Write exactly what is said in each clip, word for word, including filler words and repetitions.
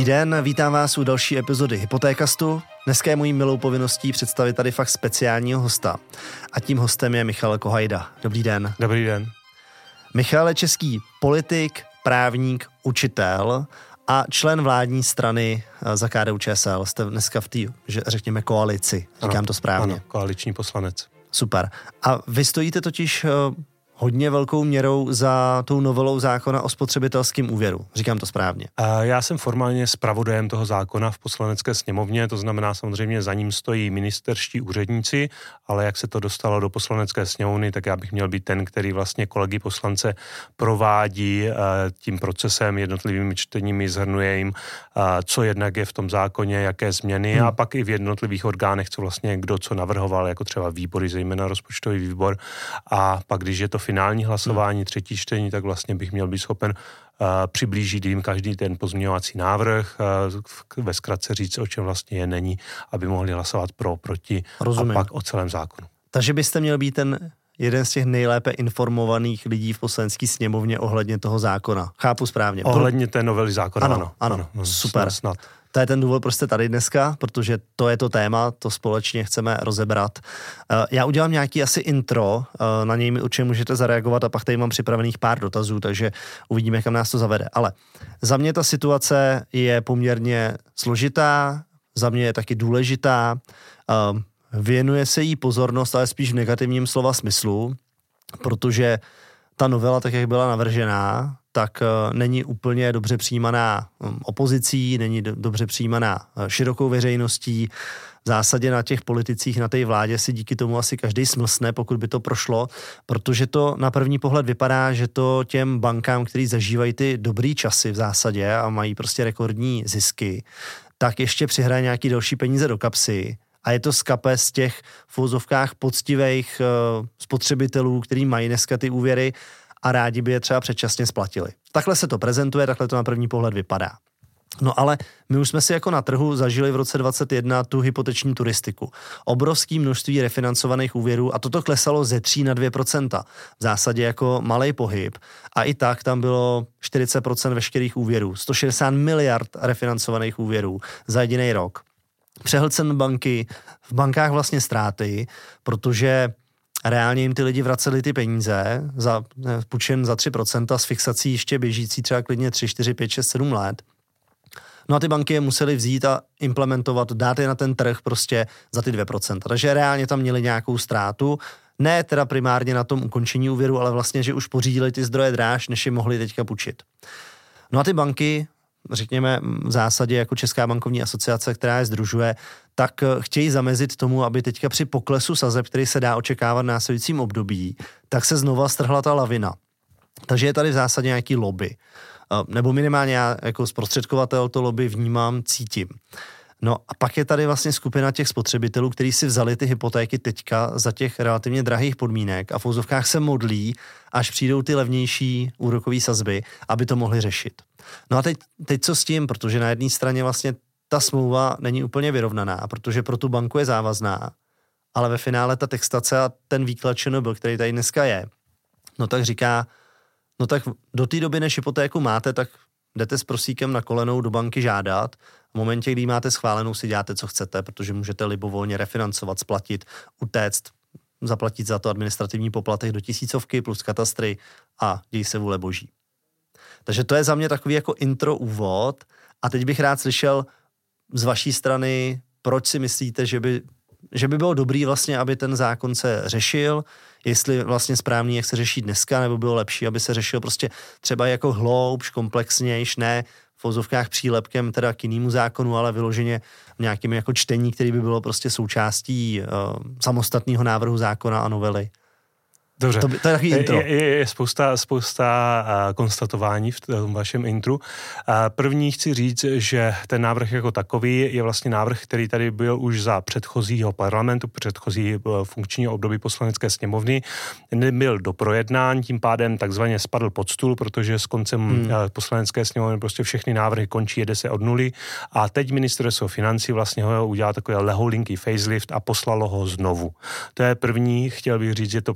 den, vítám vás u další epizody Hypotékastu. Dneska je mojí milou povinností představit tady fakt speciálního hosta. A tím hostem je Michal Kohajda. Dobrý den. Dobrý den. Michal je český politik, právník, učitel a člen vládní strany za K D U Č S L. Jste dneska v té, že řekněme, koalici. Říkám ano, to správně. Ano, koaliční poslanec. Super. A vy stojíte totiž hodně velkou měrou za tou novelou zákona o spotřebitelském úvěru. Říkám to správně. Já jsem formálně zpravodajem toho zákona v Poslanecké sněmovně, to znamená samozřejmě za ním stojí ministerští úředníci, ale jak se to dostalo do Poslanecké sněmovny, tak já bych měl být ten, který vlastně kolegy poslance provádí tím procesem, jednotlivými čteními, zhrnuje jim, co jednak je v tom zákoně, jaké změny hmm. a pak i v jednotlivých orgánech, co vlastně kdo co navrhoval, jako třeba výbory, zejména rozpočtový výbor, a pak když je to finální hlasování, třetí čtení, tak vlastně bych měl být schopen uh, přiblížit jim každý ten pozměňovací návrh, uh, ve zkratce říct, o čem vlastně je, není, aby mohli hlasovat pro, proti. Rozumím. A pak o celém zákonu. Takže byste měl být ten jeden z těch nejlépe informovaných lidí v Poslanecké sněmovně ohledně toho zákona. Chápu správně. Ohledně té novely zákona, ano. Ano, ano, ano super. Snad. To je ten důvod, proč jste tady dneska, protože to je to téma, to společně chceme rozebrat. Já udělám nějaký asi intro, na něj mi určitě můžete zareagovat a pak tady mám připravených pár dotazů, takže uvidíme, kam nás to zavede. Ale za mě ta situace je poměrně složitá, za mě je taky důležitá, věnuje se jí pozornost, ale spíš v negativním slova smyslu, protože ta novela, tak jak byla navržená, tak není úplně dobře přijímaná opozicí, není dobře přijímaná širokou veřejností. V zásadě na těch politicích, na té vládě si díky tomu asi každý smlsne, pokud by to prošlo, protože to na první pohled vypadá, že to těm bankám, který zažívají ty dobrý časy v zásadě a mají prostě rekordní zisky, tak ještě přihraje nějaký další peníze do kapsy. A je to z kapes těch v uvozovkách poctivých uh, spotřebitelů, který mají dneska ty úvěry a rádi by je třeba předčasně splatili. Takhle se to prezentuje, takhle to na první pohled vypadá. No ale my už jsme si jako na trhu zažili v roce dvacet jedna tu hypoteční turistiku. Obrovské množství refinancovaných úvěrů a toto klesalo ze tří na dvě procenta. V zásadě jako malej pohyb. A i tak tam bylo čtyřicet procent veškerých úvěrů. sto šedesát miliard refinancovaných úvěrů za jediný rok. Přehlcen banky, v bankách vlastně ztráty, protože reálně jim ty lidi vraceli ty peníze, za, půjčen za tři procenta s fixací ještě běžící třeba klidně tři, čtyři, pět, šest, sedm let. No a ty banky je museli vzít a implementovat, dát je na ten trh prostě za ty dvě procenta. Takže reálně tam měli nějakou ztrátu, ne teda primárně na tom ukončení úvěru, ale vlastně, že už pořídili ty zdroje dráž, než je mohli teďka půjčit. No a ty banky, řekněme v zásadě jako Česká bankovní asociace, která je sdružuje, tak chtějí zamezit tomu, aby teďka při poklesu sazeb, který se dá očekávat v následujícím období, tak se znova strhla ta lavina. Takže je tady v zásadě nějaký lobby. Nebo minimálně já jako zprostředkovatel to lobby vnímám, cítím. No a pak je tady vlastně skupina těch spotřebitelů, kteří si vzali ty hypotéky teďka za těch relativně drahých podmínek a v úzovkách se modlí, až přijdou ty levnější úrokové sazby, aby to mohli řešit. No a teď, teď co s tím, protože na jedné straně vlastně ta smlouva není úplně vyrovnaná, protože pro tu banku je závazná, ale ve finále ta textace a ten výklad ČNB, který tady dneska je, no tak říká, no tak do té doby, než hypotéku máte, tak jdete s prosíkem na kolenou do banky žádat. V momentě, kdy máte schválenou, si děláte, co chcete, protože můžete libovolně refinancovat, splatit, utéct, zaplatit za to administrativní poplatek do tisícovky plus katastry a děj se vůle boží. Takže to je za mě takový jako intro úvod a teď bych rád slyšel z vaší strany, proč si myslíte, že by, že by bylo dobrý vlastně, aby ten zákon se řešil, jestli vlastně správný, jak se řeší dneska, nebo bylo lepší, aby se řešil prostě třeba jako hloubš, komplexnějš, ne v vozovkách přílepkem teda k jinému zákonu, ale vyloženě v nějakém jako čtení, který by bylo prostě součástí uh, samostatného návrhu zákona a novely. Dobře. To, to je takový intro. Je, je, je spousta, spousta uh, konstatování v tom vašem intru. Uh, první chci říct, že ten návrh jako takový je vlastně návrh, který tady byl už za předchozího parlamentu, předchozí uh, funkčního období Poslanecké sněmovny. Nebyl doprojednán, tím pádem takzvaně spadl pod stůl, protože s koncem hmm. uh, Poslanecké sněmovny prostě všechny návrhy končí, jede se od nuly. A teď ministerstvo financí vlastně ho udělal takový lehoulinký facelift a poslalo ho znovu. To je první, chtěl bych říct, že to prostě ministerstvo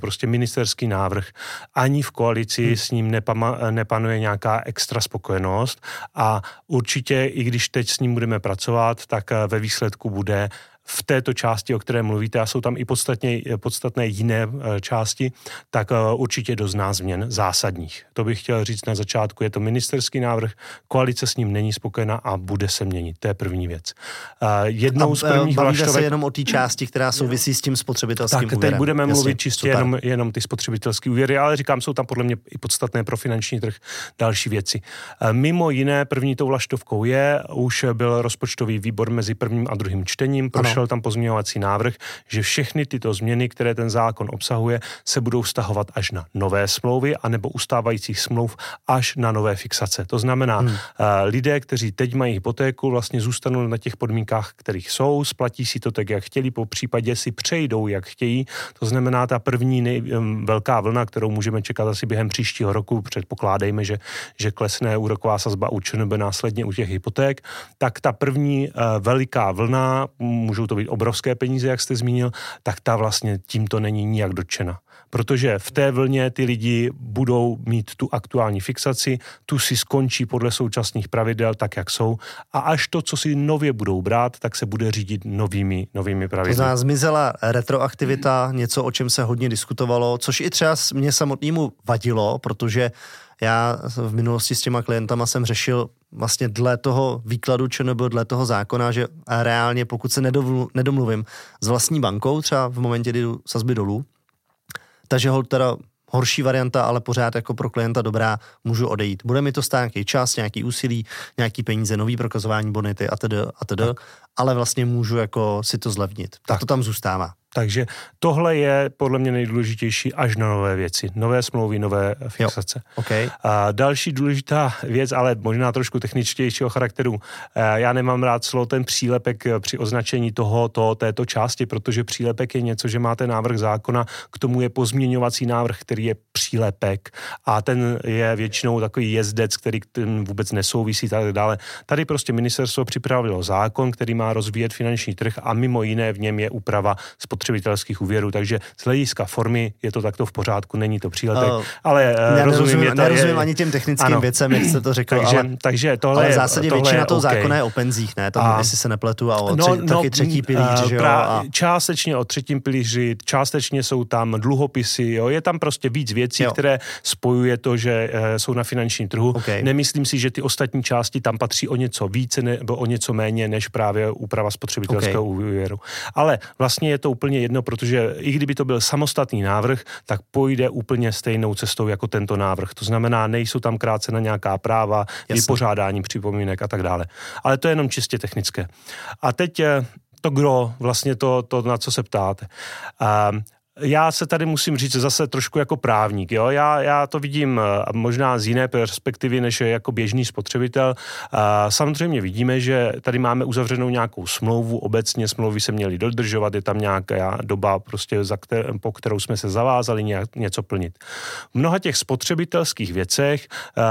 ministerský návrh. Ani v koalici hmm. s ním nepama, nepanuje nějaká extra spokojenost a určitě, i když teď s ním budeme pracovat, tak ve výsledku bude v této části, o které mluvíte, a jsou tam i podstatně, podstatné jiné části, tak určitě dozná změn zásadních. To bych chtěl říct na začátku. Je to ministerský návrh, koalice s ním není spokojená a bude se měnit. To je první věc. Jednou a, z prvních bavíte vlaštovek... se jenom o té části, která souvisí s tím spotřebitelským tak, úvěrem. Tak teď budeme Jasně, mluvit čistě jenom, jenom ty spotřebitelské úvěry, ale říkám, jsou tam podle mě i podstatné pro finanční trh další věci. Mimo jiné, první tou vlaštovkou je, už byl rozpočtový výbor mezi prvním a druhým čtením, prošel tam pozměňovací návrh, že všechny tyto změny, které ten zákon obsahuje, se budou vztahovat až na nové smlouvy anebo ustávajících smlouv až na nové fixace. To znamená, hmm. lidé, kteří teď mají hypotéku, vlastně zůstanou na těch podmínkách, kterých jsou, splatí si to tak, jak chtěli, po případě si přejdou, jak chtějí. To znamená, ta první nej, velká vlna, kterou můžeme čekat asi během příštího roku, předpokládejme, že, že klesne úroková sazba u ČNB následně u těch hypoték, tak ta první veliká vlna, můžou to být obrovské peníze, jak jste zmínil, tak ta vlastně tímto není nijak dotčena. Protože v té vlně ty lidi budou mít tu aktuální fixaci, tu si skončí podle současných pravidel tak, jak jsou, a až to, co si nově budou brát, tak se bude řídit novými, novými pravidly. To znamená, zmizela retroaktivita, něco, o čem se hodně diskutovalo, což i třeba mě samotnému vadilo, protože já v minulosti s těma klientama jsem řešil vlastně dle toho výkladu ČNB, dle toho zákona, že reálně, pokud se nedovlu, nedomluvím s vlastní bankou, třeba v momentě, kdy jdu sazby dolů, takže ho teda horší varianta, ale pořád jako pro klienta dobrá, můžu odejít. Bude mi to stát nějaký čas, nějaký úsilí, nějaký peníze, nový prokazování bonity a tedy a tedy, ale vlastně můžu jako si to zlevnit. Tak, tak to tam zůstává. Takže tohle je podle mě nejdůležitější až na nové věci. Nové smlouvy, nové fixace. Okay. A další důležitá věc, ale možná trošku techničtějšího charakteru. Já nemám rád slovo ten přílepek při označení toho, to, této části, protože přílepek je něco, že máte návrh zákona, k tomu je pozměňovací návrh, který je přílepek a ten je většinou takový jezdec, který ten vůbec nesouvisí tak dále. Tady prostě ministerstvo připravilo zákon, který má rozvíjet finanční trh a mimo jiné v něm je úprava spotřebitelských úvěrů, takže z hlediska formy je to takto v pořádku, není to přílepek, uh, ale ne, rozumím, nerozumím, je to, nerozumím je, ani těm technickým ano. věcem, jak jste to řekl, takže, ale, takže tohle, ale v zásadě tohle většina je toho okay. zákona je o penzích, ne? Tam, a, jestli se nepletu, a o no, tři, no, taky třetí pilíř, že jo? A... Částečně o třetím pilíři, částečně jsou tam dluhopisy, jo? Je tam prostě víc věcí, jo. které spojuje to, že e, jsou na finančním trhu. Okay. Nemyslím si, že ty ostatní části tam patří o něco více nebo o něco méně, než právě úprava spotřebitelského okay. úvěru. Ale vlastně je to úplně jedno, protože i kdyby to byl samostatný návrh, tak půjde úplně stejnou cestou jako tento návrh. To znamená, nejsou tam krácena nějaká práva, Jasně. vypořádání připomínek a tak dále. Ale to je jenom čistě technické. A teď to gro, vlastně to, to na co se ptáte. Um, Já se tady musím říct zase trošku jako právník. Jo? Já, já to vidím možná z jiné perspektivy, než jako běžný spotřebitel. Samozřejmě vidíme, že tady máme uzavřenou nějakou smlouvu, obecně smlouvy se měly dodržovat, je tam nějaká doba, prostě, za kter- po kterou jsme se zavázali nějak, něco plnit. V mnoha těch spotřebitelských věcech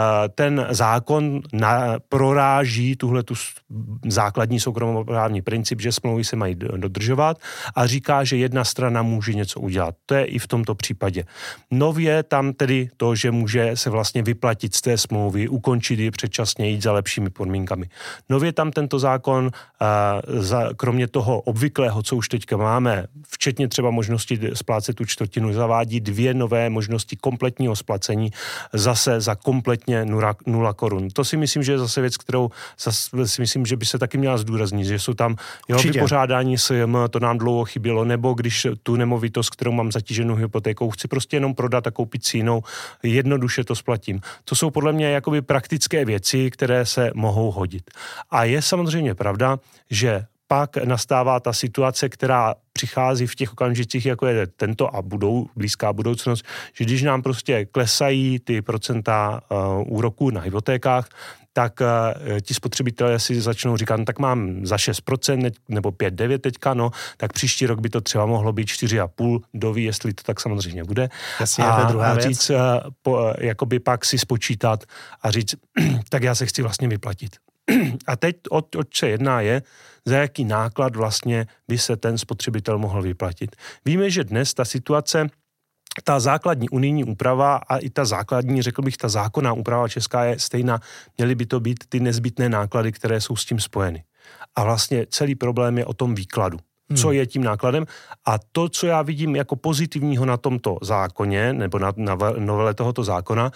ten zákon na, proráží tuhle tu základní soukromoprávní princip, že smlouvy se mají dodržovat a říká, že jedna strana může něco udělat. To je i v tomto případě. Nově tam tedy to, že může se vlastně vyplatit z té smlouvy, ukončit ji předčasně, jít za lepšími podmínkami. Nově tam tento zákon, uh, za, kromě toho obvyklého, co už teďka máme, včetně třeba možnosti splácet tu čtvrtinu, zavádí dvě nové možnosti kompletního splacení zase za kompletně nula, nula korun. To si myslím, že je zase věc, kterou zase si myslím, že by se taky měla zdůraznit, že jsou tam jo, vypořádání S J M, to nám dlouho chybělo, nebo když tu nemovitost, kterou mám zatíženou hypotékou, chci prostě jenom prodat a koupit si jinou, jednoduše to splatím. To jsou podle mě jakoby praktické věci, které se mohou hodit. A je samozřejmě pravda, že pak nastává ta situace, která přichází v těch okamžicích, jako je tento a budou, blízká budoucnost, že když nám prostě klesají ty procenta uh, úroků na hypotékách, tak uh, ti spotřebitelé si začnou říkat, no tak mám za šest procent nebo pět devět teďka, no, tak příští rok by to třeba mohlo být čtyři a půl, doví, jestli to tak samozřejmě bude. Jasně, a, to je druhá a věc. říct, uh, po, jakoby pak si spočítat a říct, tak já se chci vlastně vyplatit. A teď o, o co jedná je, za jaký náklad vlastně by se ten spotřebitel mohl vyplatit. Víme, že dnes ta situace ta základní unijní úprava a i ta základní, řekl bych, ta zákonná úprava česká je stejná. Měly by to být ty nezbytné náklady, které jsou s tím spojeny. A vlastně celý problém je o tom výkladu. Co je tím nákladem. A to, co já vidím jako pozitivního na tomto zákoně, nebo na, na novele tohoto zákona,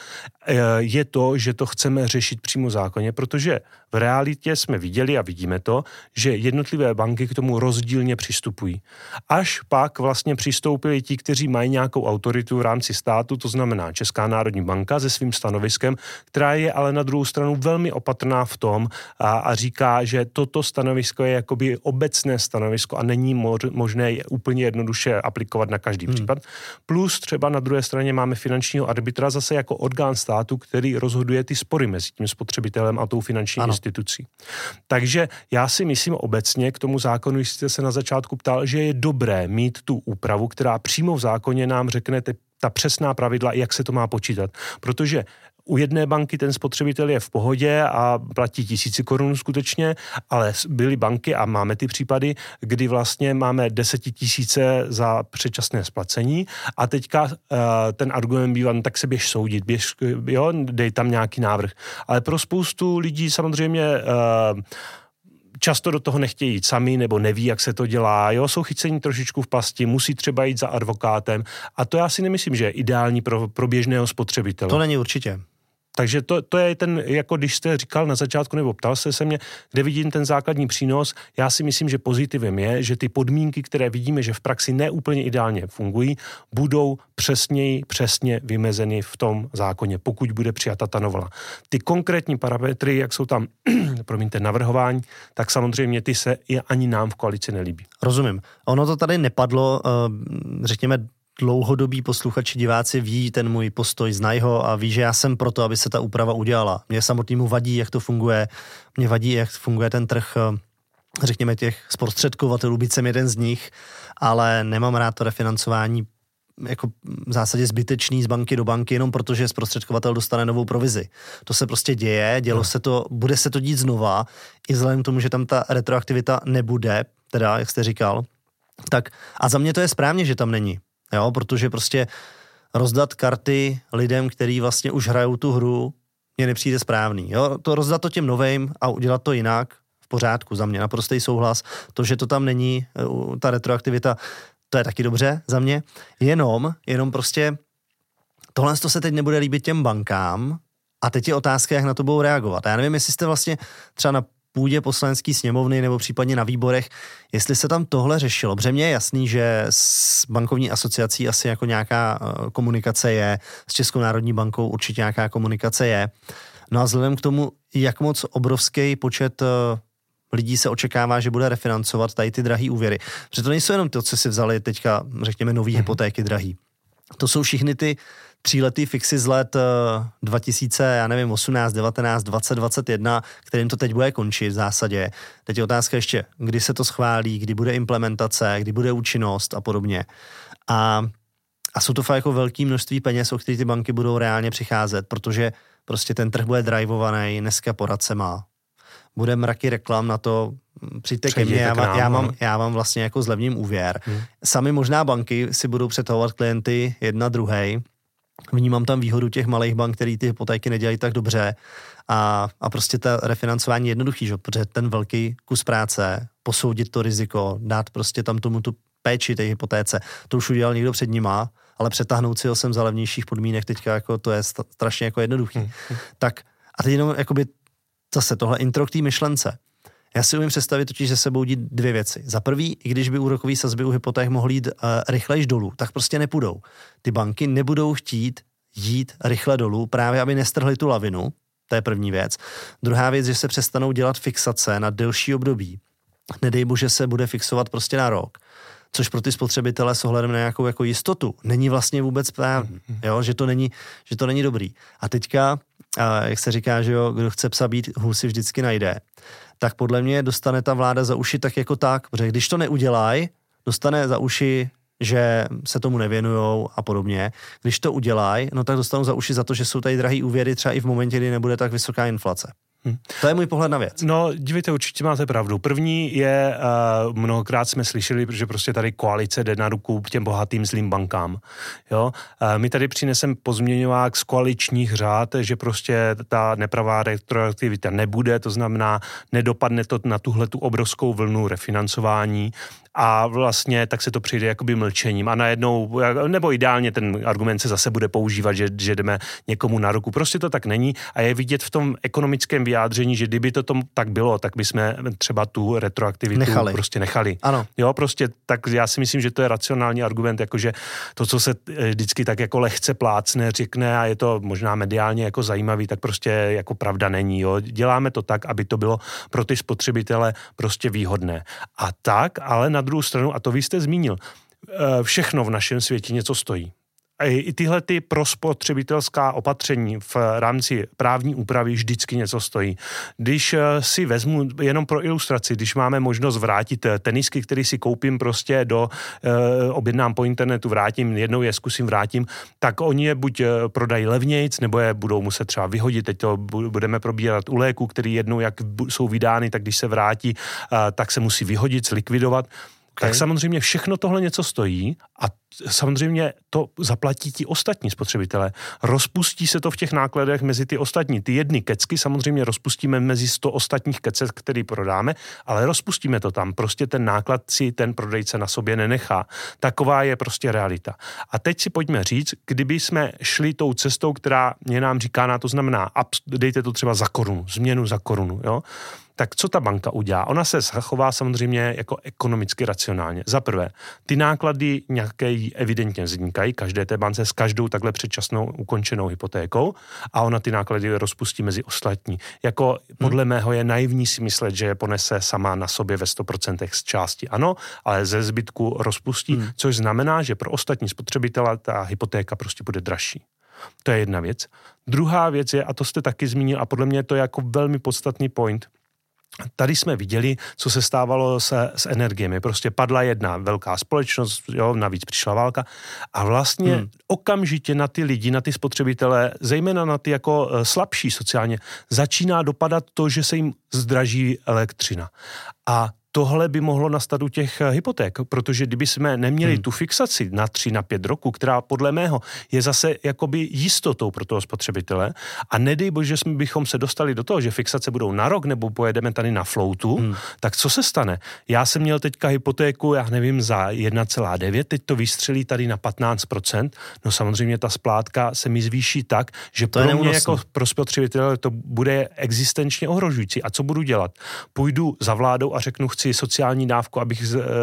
je to, že to chceme řešit přímo v zákoně, protože v realitě jsme viděli a vidíme to, že jednotlivé banky k tomu rozdílně přistupují. Až pak vlastně přistoupili ti, kteří mají nějakou autoritu v rámci státu, to znamená Česká národní banka se svým stanoviskem, která je ale na druhou stranu velmi opatrná v tom a, a říká, že toto stanovisko je jakoby obecné stanovisko a není možné je úplně jednoduše aplikovat na každý hmm. případ. Plus třeba na druhé straně máme finančního arbitra zase jako orgán státu, který rozhoduje ty spory mezi tím spotřebitelem a tou finanční ano. institucí. Takže já si myslím obecně k tomu zákonu, když jste se na začátku ptal, že je dobré mít tu úpravu, která přímo v zákoně nám řekne te, ta přesná pravidla, jak se to má počítat. Protože u jedné banky ten spotřebitel je v pohodě a platí tisíci korun skutečně, ale byly banky a máme ty případy, kdy vlastně máme desetitisíce za předčasné splacení a teďka uh, ten argument bývá, no, tak se běž soudit, běž, jo, dej tam nějaký návrh. Ale pro spoustu lidí samozřejmě uh, často do toho nechtějí jít sami nebo neví, jak se to dělá, jo, jsou chycení trošičku v pasti, musí třeba jít za advokátem a to já si nemyslím, že je ideální pro, pro běžného spotřebitele. To není určitě. Takže to, to je ten, jako když jste říkal na začátku, nebo ptal jste se mě, kde vidím ten základní přínos, já si myslím, že pozitivem je, že ty podmínky, které vidíme, že v praxi neúplně ideálně fungují, budou přesněji, přesně vymezeny v tom zákoně, pokud bude přijata ta novela. Ty konkrétní parametry, jak jsou tam, promiňte, navrhování, tak samozřejmě ty se i ani nám v koalici nelíbí. Rozumím. Ono to tady nepadlo, řekněme, dlouhodobí posluchači, diváci ví ten můj postoj, znají ho a ví, že já jsem proto, aby se ta úprava udělala. Mně samotnému vadí, jak to funguje, mně vadí, jak funguje ten trh, řekněme, těch zprostředkovatelů, byť jsem jeden z nich, ale nemám rád to refinancování jako v zásadě zbytečný z banky do banky, jenom protože zprostředkovatel dostane novou provizi. To se prostě děje, dělo no. se to, bude se to dít znova, i vzhledem k tomu, že tam ta retroaktivita nebude, teda, jak jste říkal, tak a za mě to je správně, že tam není. Jo, protože prostě rozdat karty lidem, kteří vlastně už hrajou tu hru, mně nepřijde správný. Jo, to rozdat to těm novým a udělat to jinak, v pořádku, za mě naprostý souhlas. To, že to tam není, ta retroaktivita, to je taky dobře za mě. Jenom, jenom prostě tohle to se teď nebude líbit těm bankám a teď je otázka, jak na to budou reagovat. A já nevím, jestli jste vlastně třeba na půdě poslanecké sněmovny nebo případně na výborech, jestli se tam tohle řešilo. Protože mně je jasný, že s bankovní asociací asi jako nějaká komunikace je, s Českou národní bankou určitě nějaká komunikace je. No a vzhledem k tomu, jak moc obrovský počet lidí se očekává, že bude refinancovat tady ty drahý úvěry. Protože to nejsou jenom to, co si vzali teďka, řekněme, nový mm. hypotéky drahý. To jsou všechny ty tříletý fixy z let dva tisíce, já nevím, osmnáct, devatenáct, dvacet, dvacet jedna, kterým to teď bude končit v zásadě. Teď je otázka ještě, kdy se to schválí, kdy bude implementace, kdy bude účinnost a podobně. A, a jsou to fakt jako velké množství peněz, o které ty banky budou reálně přicházet, protože prostě ten trh bude drivovaný, dneska poradce má. Bude mraky reklam na to, přijďte ke mně, já, já, mám, já mám vlastně jako zlevním úvěr. Hmm. Sami možná banky si budou přetahovat klienty jedna druhej. Vnímám tam výhodu těch malých bank, který ty hypotéky nedělají tak dobře a, a prostě ta refinancování je jednoduchý, že? Protože ten velký kus práce, posoudit to riziko, dát prostě tam tomu tu péči té hypotéce, to už udělal někdo před nima, ale přetáhnout si ho sem za levnějších podmínek teďka jako to je strašně jako jednoduchý. Hmm. Tak a teď jenom jakoby zase tohle intro k té myšlence. Já si umím představit totiž, že se budou dít dvě věci. Za prvý, i když by úrokový sazby u hypoték mohly jít uh, rychlejš dolů, tak prostě nepůjdou. Ty banky nebudou chtít jít rychle dolů, právě aby nestrhly tu lavinu. To je první věc. Druhá věc, že se přestanou dělat fixace na delší období. Nedej bože se bude fixovat prostě na rok. Což pro ty spotřebitele s ohledem na nějakou jako jistotu není vlastně vůbec správný, jo, že to není, že to není dobrý. A teďka, a jak se říká, že jo, kdo chce psa být, hůl si vždycky najde, tak podle mě dostane ta vláda za uši tak jako tak, protože když to neudělají, dostane za uši, že se tomu nevěnujou a podobně. Když to udělají, no tak dostanou za uši za to, že jsou tady drahý úvěry třeba i v momentě, kdy nebude tak vysoká inflace. Hmm. To je můj pohled na věc. No, dívejte, určitě máte pravdu. První je, uh, mnohokrát jsme slyšeli, že prostě tady koalice jde na ruku těm bohatým zlým bankám. Jo? Uh, my tady přineseme pozměňovák z koaličních řád, že prostě ta nepravá retroaktivita nebude, to znamená, nedopadne to na tuhle tu obrovskou vlnu refinancování a vlastně tak se to přijde jakoby mlčením a najednou, nebo ideálně ten argument se zase bude používat, že, že jdeme někomu na ruku. Prostě to tak není a je vidět v tom ekonomickém vyjádření, že kdyby to tom tak bylo, tak bychom třeba tu retroaktivitu nechali. prostě nechali. Ano. Jo, prostě tak já si myslím, že to je racionální argument, jakože to, co se vždycky tak jako lehce plácne, řekne a je to možná mediálně jako zajímavý, tak prostě jako pravda není. Jo. Děláme to tak, aby to bylo pro ty spotřebitele prostě výhodné. A tak, ale na druhou stranu, a to vy jste zmínil, všechno v našem světě něco stojí. I tyhle ty prospotřebitelská opatření v rámci právní úpravy vždycky něco stojí. Když si vezmu jenom pro ilustraci, když máme možnost vrátit tenisky, který si koupím prostě do, objednám po internetu, vrátím, jednou je zkusím vrátím, tak oni je buď prodají levnějc, nebo je budou muset třeba vyhodit. Teď to budeme probírat u léku, který jednou, jak jsou vydány, tak když se vrátí, tak se musí vyhodit, zlikvidovat. Okay. Tak samozřejmě všechno tohle něco stojí a samozřejmě to zaplatí ti ostatní spotřebitelé. Rozpustí se to v těch nákladech mezi ty ostatní. Ty jedny kecky samozřejmě rozpustíme mezi sto ostatních kecek, který prodáme, ale rozpustíme to tam. Prostě ten náklad si ten prodejce na sobě nenechá. Taková je prostě realita. A teď si pojďme říct, kdyby jsme šli tou cestou, která je nám říkána, to znamená, dejte to třeba za korunu, změnu za korunu, jo? Tak co ta banka udělá? Ona se zachová samozřejmě jako ekonomicky racionálně. Za prvé, ty náklady nějaké evidentně vznikají každé té bance s každou takhle předčasnou ukončenou hypotékou a ona ty náklady rozpustí mezi ostatní. Jako podle hmm. mého je naivní si myslet, že je ponese sama na sobě ve sto procent z části. Ano, ale ze zbytku rozpustí, hmm. což znamená, že pro ostatní spotřebitele ta hypotéka prostě bude dražší. To je jedna věc. Druhá věc je, a to jste taky zmínil, a podle mě to je jako velmi podstatný point. Tady jsme viděli, co se stávalo se, s energiemi. Prostě padla jedna velká společnost, jo, navíc přišla válka a vlastně hmm. okamžitě na ty lidi, na ty spotřebitele, zejména na ty jako slabší sociálně, začíná dopadat to, že se jim zdraží elektřina. A tohle by mohlo nastat u těch hypoték, protože kdyby jsme neměli hmm. tu fixaci na tři, na pět roku, která podle mého je zase jakoby jistotou pro toho spotřebitele a nedej bože, že bychom se dostali do toho, že fixace budou na rok nebo pojedeme tady na floutu, hmm. tak co se stane? Já jsem měl teďka hypotéku, já nevím, za jedna celá devět, teď to vystřelí tady na patnáct procent, no samozřejmě ta splátka se mi zvýší tak, že to pro mě jako pro spotřebitele to bude existenčně ohrožující. A co budu dělat? Půjdu za vládou a řeknu, chci sociální dávku, abych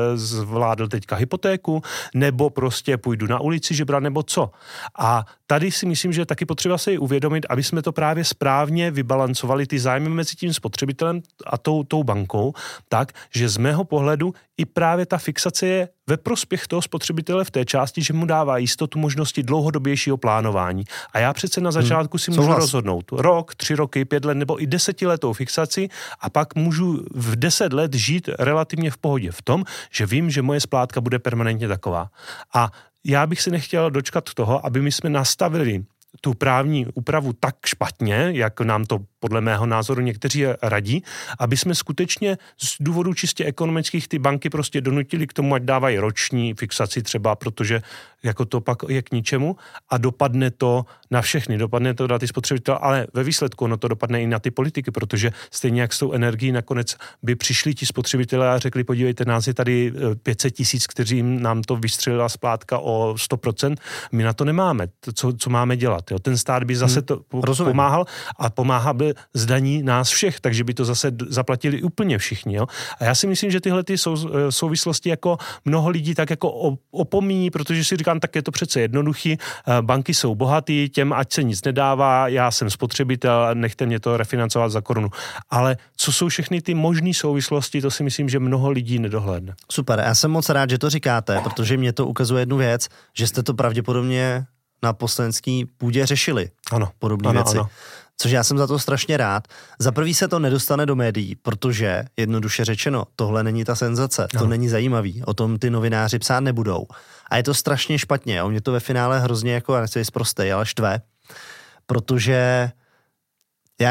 zvládl teďka hypotéku, nebo prostě půjdu na ulici žebrat, nebo co. A tady si myslím, že je taky potřeba se uvědomit, aby jsme to právě správně vybalancovali ty zájmy mezi tím spotřebitelem a tou, tou bankou, tak, že z mého pohledu i právě ta fixace je ve prospěch toho spotřebitele v té části, že mu dává jistotu možnosti dlouhodobějšího plánování. A já přece na začátku si můžu rozhodnout rok, tři roky, pět let nebo i desetiletou fixaci a pak můžu v deset let žít relativně v pohodě v tom, že vím, že moje splátka bude permanentně taková. A já bych si nechtěl dočkat toho, aby my jsme nastavili tu právní úpravu tak špatně, jak nám to podle mého názoru někteří radí, aby jsme skutečně z důvodů čistě ekonomických ty banky prostě donutili k tomu, ať dávají roční fixaci třeba, protože jako to pak je k ničemu a dopadne to na všechny, dopadne to na ty spotřebitele, ale ve výsledku ono to dopadne i na ty politiky, protože stejně jak s tou energií nakonec by přišli ti spotřebitelé a řekli, podívejte, nás je tady pět set tisíc, kteří nám to vystřelila splátka o sto procent, my na to nemáme, co, co máme dělat. Jo? Ten stát by zase to hmm, pomáhal a pomáhá by zdaní nás všech, takže by to zase zaplatili úplně všichni. Jo? A já si myslím, že tyhle ty sou, souvislosti jako mnoho lidí tak jako opomíní, protože si říkám, tak je to přece jednoduchý, banky jsou bohatý, těm ať se nic nedává, já jsem spotřebitel, nechte mě to refinancovat za korunu. Ale co jsou všechny ty možné souvislosti, to si myslím, že mnoho lidí nedohlédne. Super, já jsem moc rád, že to říkáte, protože mě to ukazuje jednu věc, že jste to pravděpodobně na poslanecký půdě řešili. Ano. Podobné ano, věci. Ano. Což já jsem za to strašně rád. Za prvý se to nedostane do médií, protože jednoduše řečeno, tohle není ta senzace, to ano. není zajímavý, o tom ty novináři psát nebudou. A je to strašně špatně, o mě to ve finále hrozně jako, nechci být sprostej, ale štve, protože já jako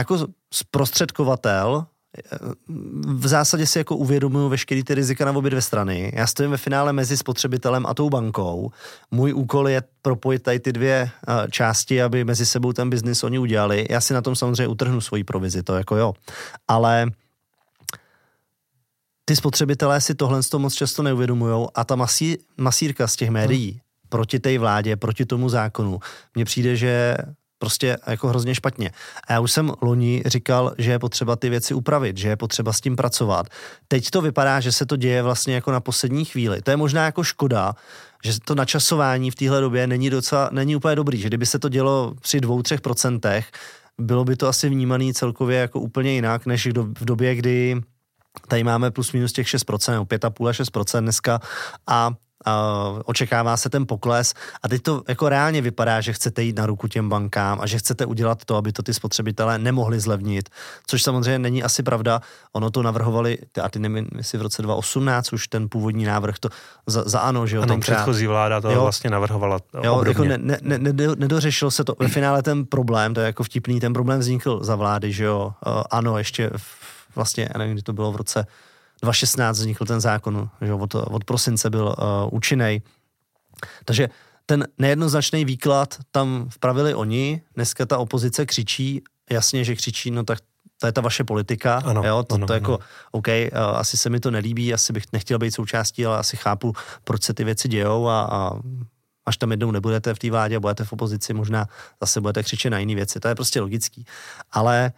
zprostředkovatel, v zásadě si jako uvědomuji veškerý ty rizika na obě dvě strany. Já stojím ve finále mezi spotřebitelem a tou bankou. Můj úkol je propojit tady ty dvě části, aby mezi sebou ten biznis oni udělali. Já si na tom samozřejmě utrhnu svoji provizi, to jako jo. Ale ty spotřebitelé si tohle z toho moc často neuvědomujou a ta masí, masírka z těch médií hmm. proti té vládě, proti tomu zákonu, mně přijde, že prostě jako hrozně špatně. A já už jsem loni říkal, že je potřeba ty věci upravit, že je potřeba s tím pracovat. Teď to vypadá, že se to děje vlastně jako na poslední chvíli. To je možná jako škoda, že to načasování v téhle době není docela, není úplně dobrý, že kdyby se to dělo při dvou, třech procentech, bylo by to asi vnímaný celkově jako úplně jinak, než v době, kdy tady máme plus minus těch šest procent, nebo pět a půl až šest procent dneska a Uh, očekává se ten pokles a teď to jako reálně vypadá, že chcete jít na ruku těm bankám a že chcete udělat to, aby to ty spotřebitelé nemohli zlevnit, což samozřejmě není asi pravda. Ono to navrhovali, a ty nevím, jestli v roce dva tisíce osmnáct už ten původní návrh to za, za ano, že jo. Ano, předchozí vláda to jo, vlastně navrhovala jo, jako ne, ne, ne, nedořešilo se to. Ve finále ten problém, to je jako vtipný, ten problém vznikl za vlády, že jo. Uh, ano, ještě v, vlastně, já nevím, kdy to bylo v roce dva tisíce šestnáct vznikl ten zákon, že od, od prosince byl uh, účinný. Takže ten nejednoznačný výklad tam vpravili oni, dneska ta opozice křičí, jasně, že křičí, no tak to je ta vaše politika, ano, jo, to, ano, to jako, ano. OK, uh, asi se mi to nelíbí, asi bych nechtěl být součástí, ale asi chápu, proč se ty věci dějou a, a až tam jednou nebudete v té vládě a budete v opozici, možná zase budete křičet na jiné věci, to je prostě logický. Ale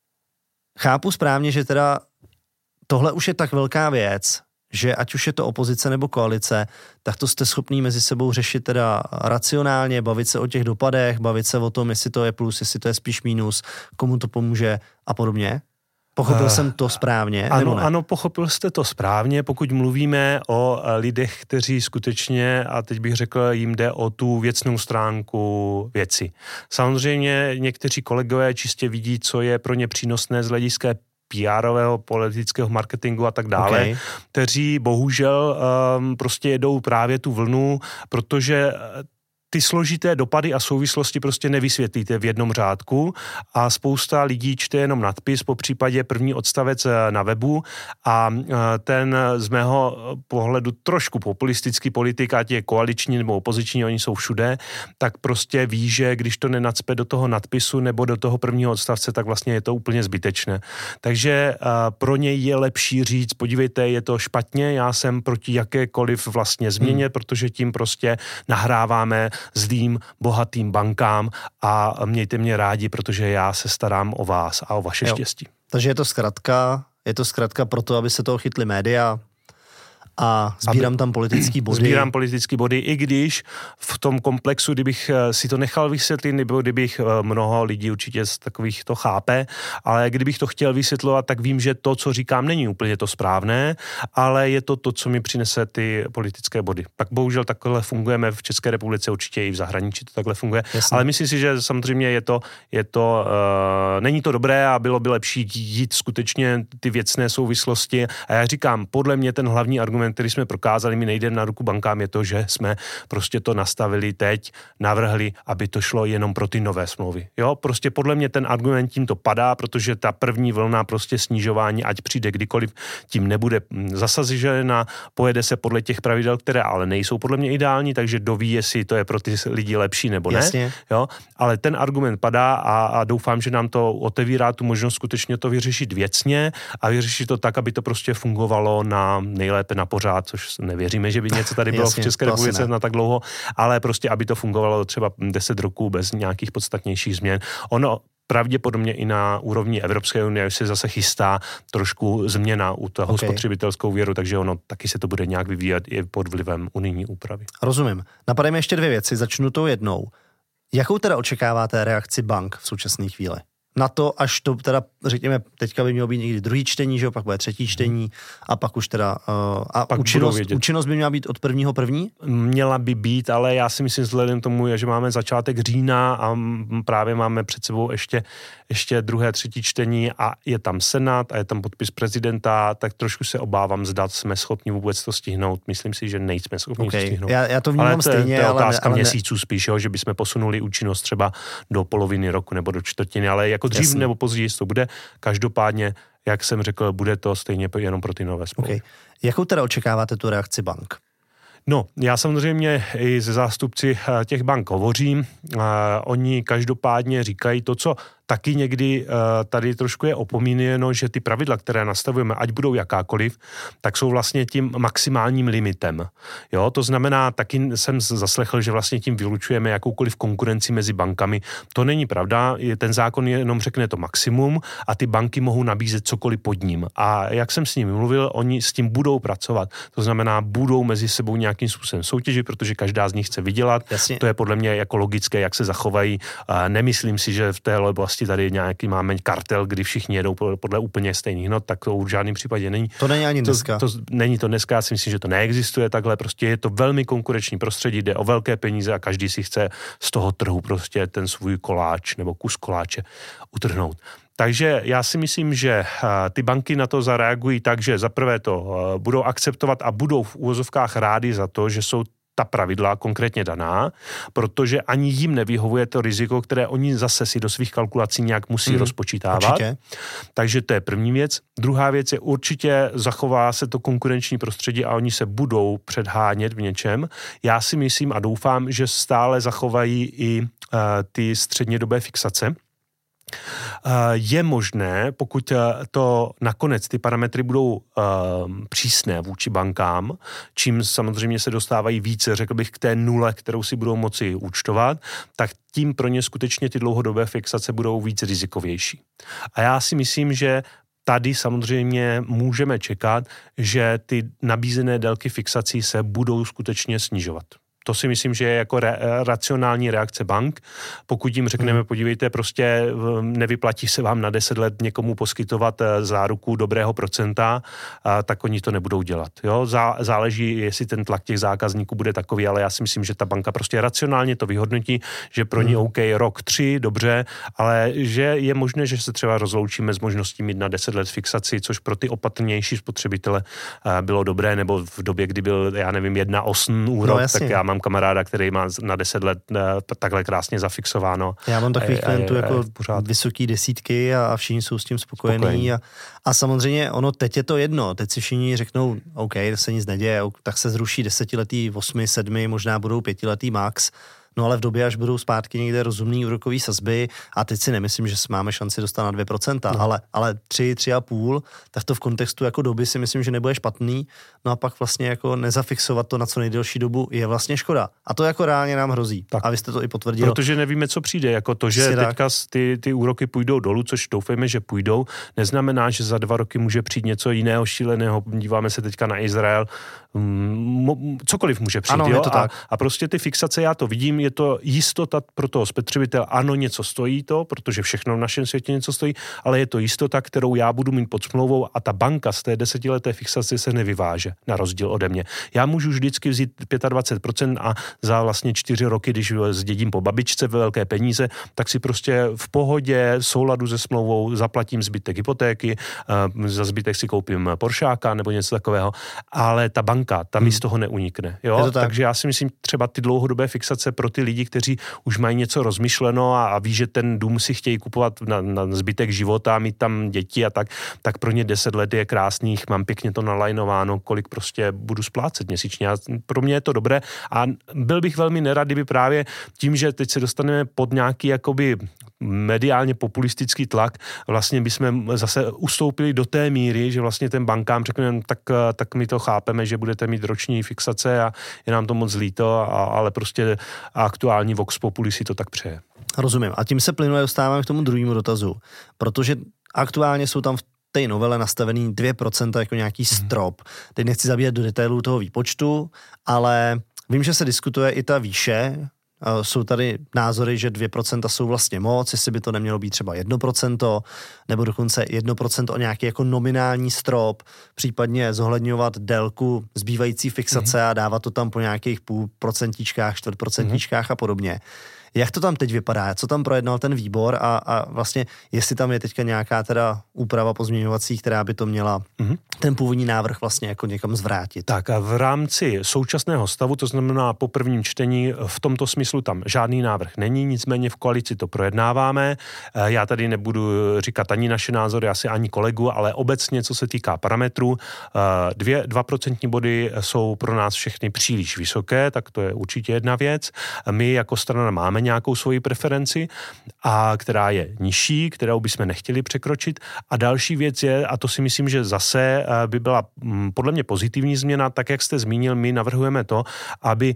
chápu správně, že teda tohle už je tak velká věc, že ať už je to opozice nebo koalice, tak to jste schopní mezi sebou řešit teda racionálně, bavit se o těch dopadech, bavit se o tom, jestli to je plus, jestli to je spíš mínus, komu to pomůže a podobně. Pochopil uh, jsem to správně? Ano, nebo ne? ano, pochopil jste to správně, pokud mluvíme o lidech, kteří skutečně, a teď bych řekl, jim jde o tu věcnou stránku věci. Samozřejmě někteří kolegové čistě vidí, co je pro ně přínosné z hlediska P R-ového, politického marketingu a tak dále, okay. kteří bohužel um, prostě jedou právě tu vlnu, protože ty složité dopady a souvislosti prostě nevysvětlíte v jednom řádku a spousta lidí čte jenom nadpis, po případě první odstavec na webu a ten z mého pohledu trošku populistický politik, ať je koaliční nebo opoziční, oni jsou všude, tak prostě ví, že když to nenacpe do toho nadpisu nebo do toho prvního odstavce, tak vlastně je to úplně zbytečné. Takže pro něj je lepší říct, podívejte, je to špatně, já jsem proti jakékoliv vlastně změně, hmm. protože tím prostě nahráváme zlým, bohatým bankám a mějte mě rádi, protože já se starám o vás a o vaše jo. štěstí. Takže je to zkratka, je to zkratka proto, aby se toho chytli média a sbírám aby, tam politický body. Sbírám politický body, i když v tom komplexu, kdybych si to nechal vysvětlit, nebo kdybych mnoho lidí určitě z takových to chápe, ale kdybych to chtěl vysvětlovat, tak vím, že to, co říkám, není úplně to správné, ale je to to, co mi přinese ty politické body. Tak bohužel takhle fungujeme v České republice, určitě i v zahraničí to takhle funguje, jasně. Ale myslím si, že samozřejmě je to, je to uh, není to dobré a bylo by lepší jít skutečně ty věcné souvislosti. A já říkám, podle mě ten hlavní argument, který jsme prokázali, my nejdeme na ruku bankám, je to, že jsme prostě to nastavili teď, navrhli, aby to šlo jenom pro ty nové smlouvy. Jo, prostě podle mě ten argument tím to padá, protože ta první vlna prostě snižování, ať přijde kdykoliv, tím nebude zasažena, pojede se podle těch pravidel, které ale nejsou podle mě ideální, takže doví, jestli to je pro ty lidi lepší nebo ne. Jasně. Jo, ale ten argument padá a, a doufám, že nám to otevírá tu možnost skutečně to vyřešit věcně a vyřešit to tak, aby to prostě fungovalo na nejlépe na pořád, což nevěříme, že by něco tady bylo Jasně, v České republice na tak dlouho, ale prostě, aby to fungovalo třeba deset roků bez nějakých podstatnějších změn. Ono pravděpodobně i na úrovni Evropské unie se zase chystá trošku změna u toho okay. spotřebitelskou věru, takže ono taky se to bude nějak vyvíjet i pod vlivem unijní úpravy. Rozumím. Napadají mi ještě dvě věci, začnu tou jednou. Jakou teda očekáváte reakci bank v současné chvíli? Na to, až to teda, řekněme, teďka by mělo být někdy druhý čtení, že jo, pak bude třetí čtení a pak už teda, uh, a pak účinnost, účinnost by měla být od prvního první? Měla by být, ale já si myslím vzhledem tomu, že máme začátek října a právě máme před sebou ještě, ještě druhé, třetí čtení a je tam senát a je tam podpis prezidenta, tak trošku se obávám, zda jsme schopni vůbec to stihnout. Myslím si, že nejsme schopni okay. to stihnout. Já, já to vnímám ale to stejně, je, to je otázka ale ne, měsíců spíš, jo, že bychom posunuli účinnost třeba do poloviny roku nebo do čtvrtiny, ale jako Jako dřív Jasně. nebo později to bude. Každopádně, jak jsem řekl, bude to stejně jenom pro ty nové spolky. Okay. Jakou teda očekáváte tu reakci bank? No, já samozřejmě i se zástupci těch bank hovořím. Oni každopádně říkají to, co taky někdy uh, tady trošku je opomíněno, že ty pravidla, které nastavujeme, ať budou jakákoliv, tak jsou vlastně tím maximálním limitem. Jo, to znamená, taky jsem zaslechl, že vlastně tím vylučujeme jakoukoliv konkurenci mezi bankami. To není pravda, ten zákon jenom řekne to maximum a ty banky mohou nabízet cokoliv pod ním. A jak jsem s nimi mluvil, oni s tím budou pracovat. To znamená, budou mezi sebou nějakým způsobem soutěžit, protože každá z nich chce vydělat. Jasně. To je podle mě jako logické, jak se zachovají. Nemyslím si, že v té oblasti tady nějaký máme kartel, kdy všichni jedou podle úplně stejných not, tak to v žádném případě není. To není ani dneska. To, to, není to dneska, já si myslím, že to neexistuje takhle, prostě je to velmi konkurenční prostředí, jde o velké peníze a každý si chce z toho trhu prostě ten svůj koláč nebo kus koláče utrhnout. Takže já si myslím, že ty banky na to zareagují tak, že zaprvé to budou akceptovat a budou v úvozovkách rádi za to, že jsou ta pravidla konkrétně daná, protože ani jim nevyhovuje to riziko, které oni zase si do svých kalkulací nějak musí mm, rozpočítávat. Určitě. Takže to je první věc. Druhá věc je určitě zachová se to konkurenční prostředí a oni se budou předhánět v něčem. Já si myslím a doufám, že stále zachovají i uh, ty střednědobé fixace. Je možné, pokud to nakonec ty parametry budou uh, přísné vůči bankám, čím samozřejmě se dostávají více, řekl bych, k té nule, kterou si budou moci účtovat, tak tím pro ně skutečně ty dlouhodobé fixace budou víc rizikovější. A já si myslím, že tady samozřejmě můžeme čekat, že ty nabízené délky fixací se budou skutečně snižovat. To si myslím, že je jako re, racionální reakce bank. Pokud jim řekneme, podívejte, prostě nevyplatí se vám na deset let někomu poskytovat záruku dobrého procenta, tak oni to nebudou dělat. Jo? Zá, záleží, jestli ten tlak těch zákazníků bude takový, ale já si myslím, že ta banka prostě racionálně to vyhodnotí, že pro ní OK, rok, tři, dobře, ale že je možné, že se třeba rozloučíme s možností mít na deset let fixaci, což pro ty opatrnější spotřebitele bylo dobré, nebo v době, kdy byl, já nevím, jedna osm úrok, no, tak já mám kamaráda, který má na deset let takhle krásně zafixováno. Já mám takových klientů jako vysoký desítky a všichni jsou s tím spokojení. Spokojený. A, a samozřejmě ono teď je to jedno. Teď si všichni řeknou, OK, se nic neděje, tak se zruší desetiletý, osmi, sedmi, možná budou pětiletý max. No ale v době, až budou zpátky někde rozumný úrokový sazby, a teď si nemyslím, že máme šanci dostat na dvě procenta, no. ale, ale tři, tři a půl, tak to v kontextu jako doby si myslím, že nebude špatný, no a pak vlastně jako nezafixovat to na co nejdelší dobu je vlastně škoda. A to jako reálně nám hrozí. Tak. A vy jste to i potvrdil. Protože nevíme, co přijde, jako to, že Jsi teďka ty, ty úroky půjdou dolů, což doufejme, že půjdou, neznamená, že za dva roky může přijít něco jiného šíleného. Díváme se teďka na Izrael, mm, cokoliv může přijít. Ano, jo? Je to tak. A, a prostě ty fixace, já to vidím, je to jistota pro toho spotřebitele, ano, něco stojí to, protože všechno v našem světě něco stojí, ale je to jistota, kterou já budu mít pod smlouvou a ta banka z té desetileté fixace se nevyváže, na rozdíl ode mě. Já můžu vždycky vzít dvacet pět procent a za vlastně čtyři roky, když zdědím po babičce velké peníze, tak si prostě v pohodě, souladu se smlouvou zaplatím zbytek hypotéky, za zbytek si koupím Poršáka nebo něco takového, ale ta banka, ta mi z toho neunikne. Jo? Tak. Takže já si myslím, třeba ty dlouhodobé fixace pro ty lidi, kteří už mají něco rozmyšleno a, a ví, že ten dům si chtějí kupovat na, na zbytek života, mít tam děti a tak, tak pro ně deset let je krásných, mám pěkně to nalajnováno, kolik prostě budu splácet měsíčně. A pro mě je to dobré a byl bych velmi nerad, kdyby právě tím, že teď se dostaneme pod nějaký jakoby mediálně populistický tlak, vlastně bychom zase ustoupili do té míry, že vlastně ten bankám řekneme, tak, tak my to chápeme, že budete mít roční fixace a je nám to moc líto, a, ale prostě aktuální Vox Populi si to tak přeje. Rozumím. A tím se plynule dostáváme k tomu druhému dotazu, protože aktuálně jsou tam v té novele nastavený dvě procenta jako nějaký strop. Teď nechci zabíjet do detailů toho výpočtu, ale vím, že se diskutuje i ta výše. Jsou tady názory, že dvě procenta jsou vlastně moc, jestli by to nemělo být třeba jedno procento, nebo dokonce jedno procento o nějaký jako nominální strop, případně zohledňovat délku zbývající fixace mm-hmm. a dávat to tam po nějakých půl procentíčkách, čtvrt procentíčkách mm-hmm. a podobně. Jak to tam teď vypadá? Co tam projednal ten výbor a, a vlastně jestli tam je teďka nějaká teda úprava pozměňovací, která by to měla mm-hmm. ten původní návrh vlastně jako někam zvrátit? Tak a v rámci současného stavu, to znamená po prvním čtení, v tomto smyslu tam žádný návrh není, nicméně v koalici to projednáváme. Já tady nebudu říkat ani naše názory, asi ani kolegu, ale obecně, co se týká parametrů, dvě, dva procentní body jsou pro nás všechny příliš vysoké, tak to je určitě jedna věc. My jako strana máme nějakou svoji preferenci, a která je nižší, kterou bychom nechtěli překročit. A další věc je, a to si myslím, že zase by byla podle mě pozitivní změna, tak jak jste zmínil, my navrhujeme to, aby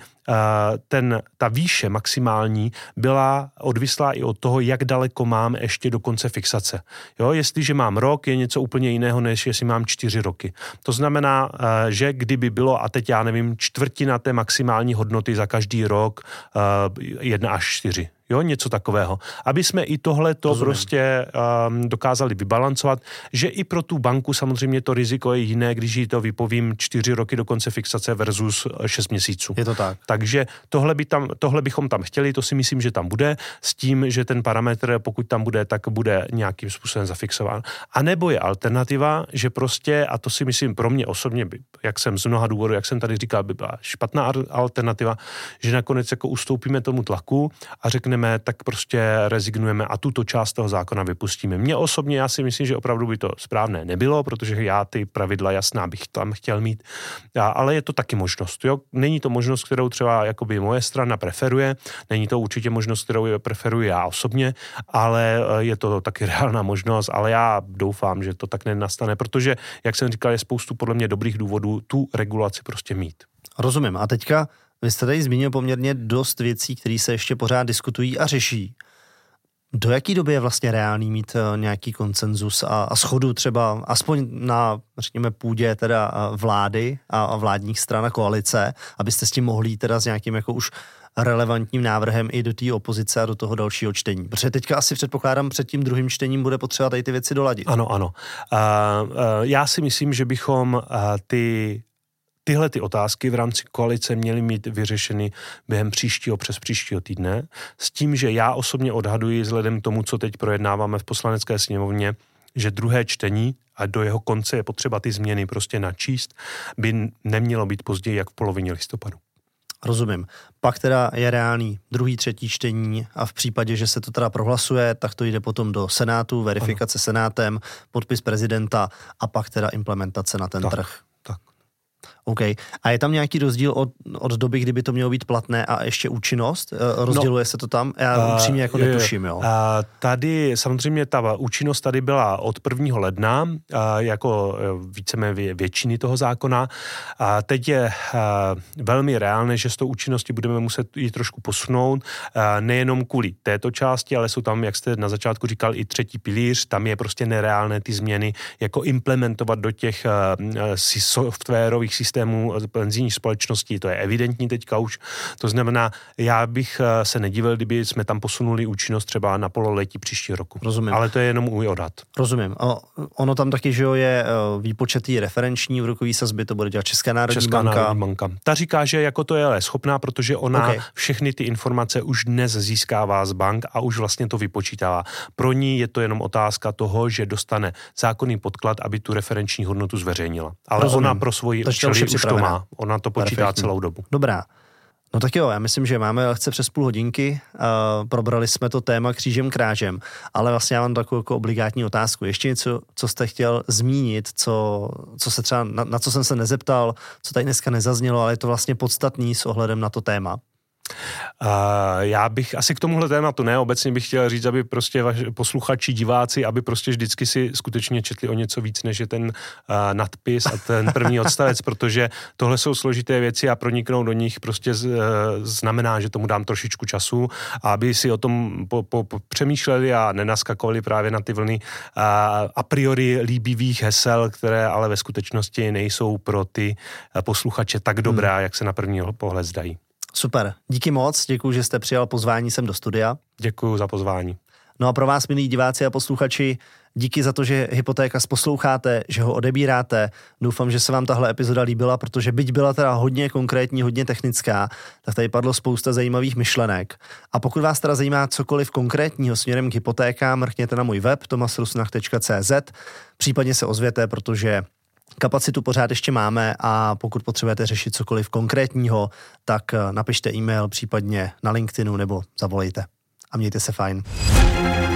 ten, ta výše maximální byla odvislá i od toho, jak daleko mám ještě do konce fixace. Jo, jestliže mám rok, je něco úplně jiného, než jestli mám čtyři roky. To znamená, že kdyby bylo, a teď já nevím, čtvrtina té maximální hodnoty za každý rok, jedna až čtyři. Jo, něco takového. Aby jsme i tohleto prostě um, dokázali vybalancovat, že i pro tu banku samozřejmě to riziko je jiné, když jí to vypovím čtyři roky do konce fixace versus šest měsíců. Je to tak. Takže tohle, by tam, tohle bychom tam chtěli, to si myslím, že tam bude, s tím, že ten parametr, pokud tam bude, tak bude nějakým způsobem zafixován. A nebo je alternativa, že prostě, a to si myslím pro mě osobně, by, jak jsem z mnoha důvodů, jak jsem tady říkal, by byla špatná alternativa, že nakonec jako ustoupíme tomu tlaku a řekneme, tak prostě rezignujeme a tuto část toho zákona vypustíme. Mně osobně, já si myslím, že opravdu by to správné nebylo, protože já ty pravidla jasná bych tam chtěl mít, ale je to taky možnost. Jo? Není to možnost, kterou třeba jakoby moje strana preferuje, není to určitě možnost, kterou preferuji já osobně, ale je to taky reálná možnost, ale já doufám, že to tak nenastane, protože, jak jsem říkal, je spoustu podle mě dobrých důvodů tu regulaci prostě mít. Rozumím. A teďka vy jste tady zmínil poměrně dost věcí, které se ještě pořád diskutují a řeší. Do jaký doby je vlastně reálný mít nějaký konsenzus a, a shodu třeba aspoň na, řekněme, půdě teda vlády a, a vládních stran a koalice, abyste s tím mohli jít teda s nějakým jako už relevantním návrhem i do té opozice a do toho dalšího čtení. Protože teďka asi předpokládám, před tím druhým čtením bude potřeba tady ty věci doladit. Ano, ano. Uh, uh, já si myslím, že bychom uh, ty Tyhle ty otázky v rámci koalice měly mít vyřešeny během příštího přes příštího týdne, s tím, že já osobně odhaduji vzhledem k tomu, co teď projednáváme v Poslanecké sněmovně, že druhé čtení a do jeho konce je potřeba ty změny prostě načíst, by nemělo být později jak v polovině listopadu. Rozumím. Pak teda je reálný druhý, třetí čtení a v případě, že se to teda prohlasuje, tak to jde potom do Senátu, verifikace ano. Senátem, podpis prezidenta a pak teda implementace na ten tak. trh. OK. A je tam nějaký rozdíl od, od doby, kdyby to mělo být platné a ještě účinnost? Rozděluje no, se to tam? Já upřímně jako netuším, jo. Tady samozřejmě ta účinnost tady byla od prvního ledna, jako víceméně většiny toho zákona. A teď je velmi reálné, že s tou účinností budeme muset ji trošku posunout, nejenom kvůli této části, ale jsou tam, jak jste na začátku říkal, i třetí pilíř, tam je prostě nereálné ty změny, jako implementovat do těch softwarových systémů penzijních společností, to je evidentní teďka už. To znamená, já bych se nedivil, kdyby jsme tam posunuli účinnost třeba na pololetí příští roku. Rozumím. Ale to je jenom můj odhad. Rozumím. O, ono tam taky, že jo, je výpočetý referenční úrokový sazby, to bude dělat Česká národní Česká banka. národní banka. Ta říká, že jako to je ale schopná, protože ona okay. všechny ty informace už dnes získává z bank a už vlastně to vypočítává. Pro ní je to jenom otázka toho, že dostane zákonný podklad, aby tu referenční hodnotu zveřejnila. Ale Rozumím. ona pro svoji účely už to má. Ona to počítá Perfektní. Celou dobu. Dobrá. No tak jo, já myslím, že máme lehce přes půl hodinky, uh, probrali jsme to téma křížem krážem, ale vlastně já mám takovou jako obligátní otázku. Ještě něco, co jste chtěl zmínit, co, co se třeba, na, na co jsem se nezeptal, co tady dneska nezaznělo, ale je to vlastně podstatný s ohledem na to téma. Uh, já bych asi k tomuhle tématu ne, obecně bych chtěl říct, aby prostě vaši posluchači, diváci, aby prostě vždycky si skutečně četli o něco víc, než je ten uh, nadpis a ten první odstavec, protože tohle jsou složité věci a proniknout do nich prostě z, uh, znamená, že tomu dám trošičku času, aby si o tom po, po, po přemýšleli a nenaskakovali právě na ty vlny uh, a priori líbivých hesel, které ale ve skutečnosti nejsou pro ty uh, posluchače tak dobrá, hmm. jak se na první pohled zdají. Super, díky moc, děkuji, že jste přijal pozvání sem do studia. Děkuji za pozvání. No a pro vás, milí diváci a posluchači, Díky za to, že Hypotékast posloucháte, že ho odebíráte. Doufám, že se vám tahle epizoda líbila, protože byť byla teda hodně konkrétní, hodně technická, tak tady padlo spousta zajímavých myšlenek. A pokud vás teda zajímá cokoliv konkrétního směrem k hypotékám, mrkněte na můj web tomas rusnach tečka cé zet, případně se ozvěte, protože kapacitu pořád ještě máme a pokud potřebujete řešit cokoliv konkrétního, tak napište e-mail, případně na LinkedInu nebo zavolejte. A mějte se fajn.